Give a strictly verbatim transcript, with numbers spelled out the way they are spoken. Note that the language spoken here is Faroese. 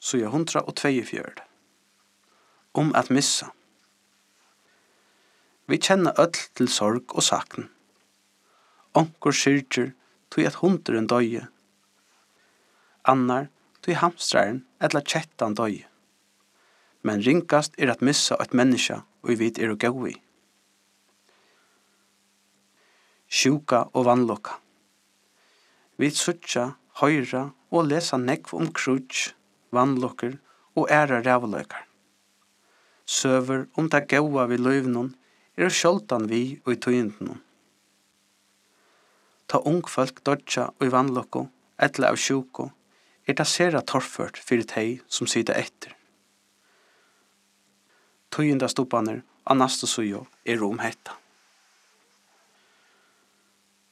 så er hundra og tveiogfjørt. Om at missa. Vi kjenner öll til sorg og sakn. Onkur syrger tog at hundren døye. Annar tog hamstraren eller kjettan døye. Men ringast er at missa et menneske og vi er å gå i. Sjuka og vannlokka. Vi suttja, høyra og lesa nekv om krutsk, vannlokker og æra rævløkar. Søver om det gåa vi løyvnum er sjoldan vi og i tøyndnum. Ta ung folk dodja og i vannlokko, etla av sjuko, er det sera torført fyrir tei som sida etter. Tøynda stuppaner av nastu sujo er om hetta.